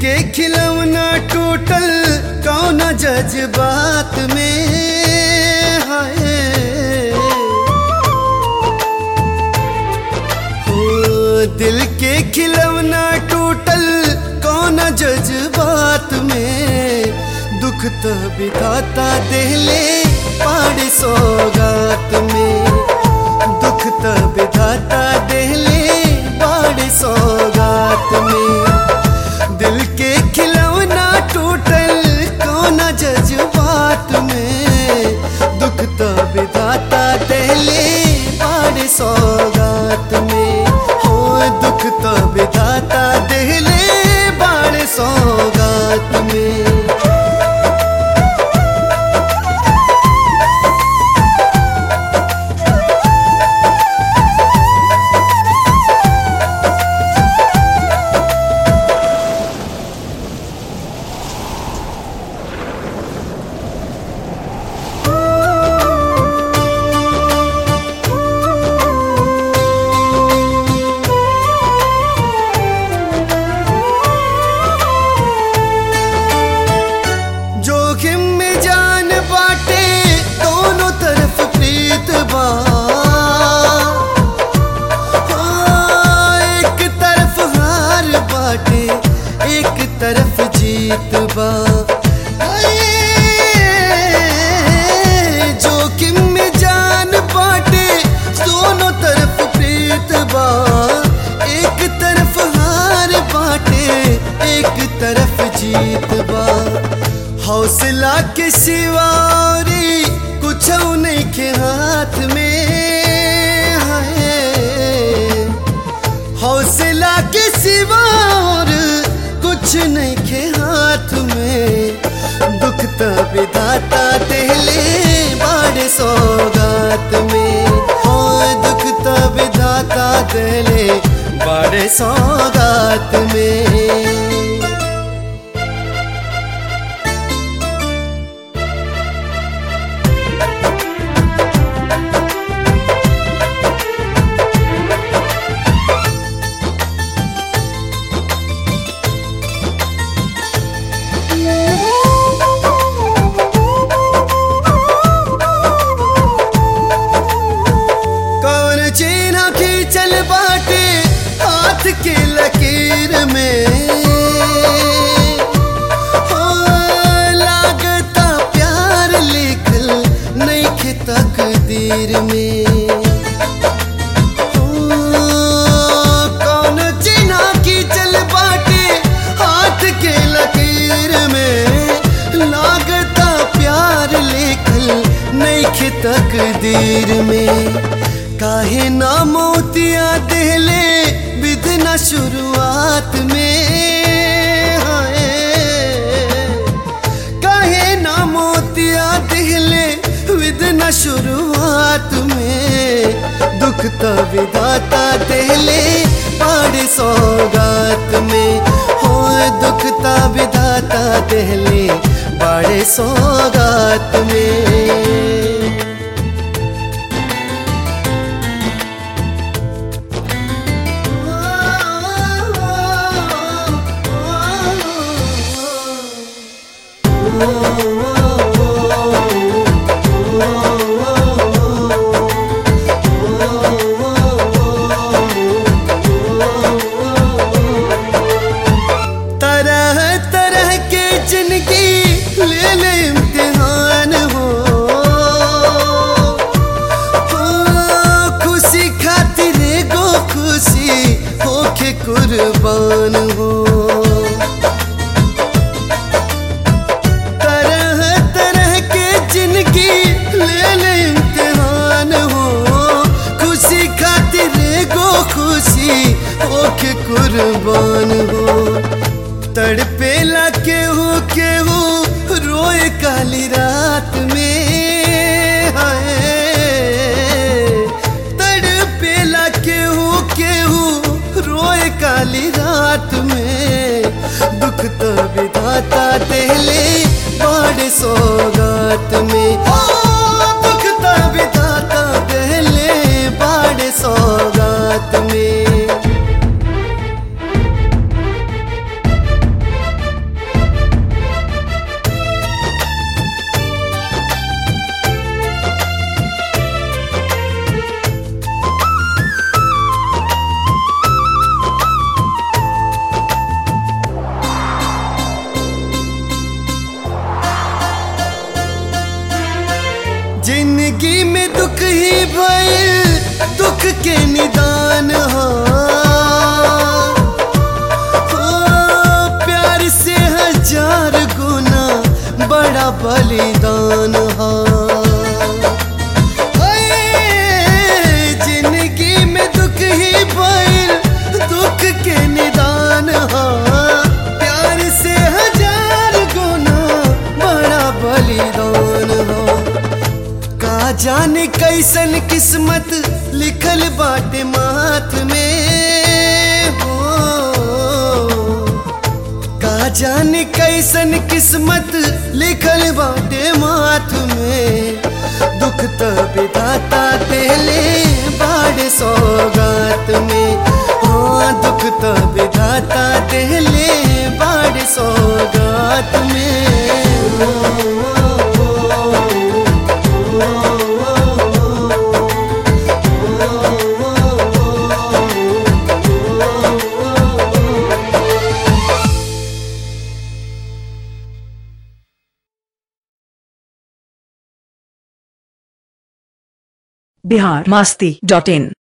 के खिलौना टूटल कौन जज्बात में है। हो दिल के खिलौना टूटल कौन जज्बात में, दुख तो बिताता देले पाड़ सौगात में, दुख तो बिताता देले पाड़ सौगात में। दिल के खिलौना टूटल कौन जज्बात में, दुख तो बिताता देले पाड़ सौगात में। हो दुख तो बिताता देले पाड़ सौगात में। एक तरफ जीत बा, जोखिम में जान बाटे दोनों तरफ प्रीत बा। एक तरफ हार बाटे एक तरफ जीत बा। हौसला के सिवारी कुछ नहीं के हाथ में है। हौसला के सिवा कुछ नहीं के हाथ में, दुख तो विधाता देले बाड़ सौगात में। हो दुख तो विधाता देले बाड़ सौगात में। चल बाटे हाथ के लकीर में, हो लागता प्यार लिखल नहीं के तकदीर में। हो कौन चिन्हा की चल बाटे हाथ के लकीर में, लागता प्यार लिखल नहीं के तकदीर में। काहे ना मोतिया देले विधना शुरुआत में है। काहे ना मोतिया देले विधना शुरुआत में, दुख तो विधाता देले पाड़ सौगात में। हो दुख तो विधाता देले पाड़ सौगात में। तरह तरह के जिंदगी ले ले इम्तिहान हो, खुशी खातिर गो खुशी होके कुर्बान हो। होके कुर्बान हो तड़पेला केहू रोए काली रात में है। तड़पेला केहू रोए काली रात में, दुख तो विधाता देले बाड़ सौगात में। दुख तो विधाता देले बाड़ सौगात में। में दुख ही भइल दुख के निदान हो, प्यार से 1000 गुना बड़ा बलिदान हो। जिंदगी में दुख ही भइल दुख के निदान हो, प्यार से 1000 गुना बड़ा बलिदान हो। का जाने कैसन किस्मत लिखल बाटे माथ में हो, का जाने कैसन किस्मत लिखल बाटे माथ में। दुख तो विधाता देले बाड़े सौगात में, हाँ दुख तो विधाता देले बाड़े सौगात में। biharmasti.in